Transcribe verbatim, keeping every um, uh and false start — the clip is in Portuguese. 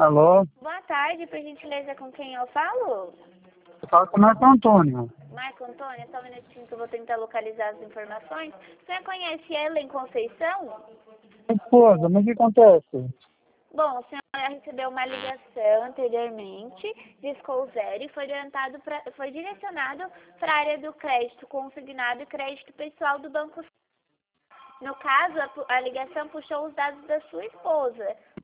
Alô? Boa tarde, por gentileza, com quem eu falo? Eu falo com o Marco Antônio. Marco Antônio, só um minutinho que eu vou tentar localizar as informações. Você conhece Ellen Conceição? Esposa, mas o que acontece? Bom, a senhora recebeu uma ligação anteriormente, discou zero e foi orientado pra, foi direcionado para a área do crédito consignado e crédito pessoal do Banco. No caso, a, pu- a ligação puxou os dados da sua esposa.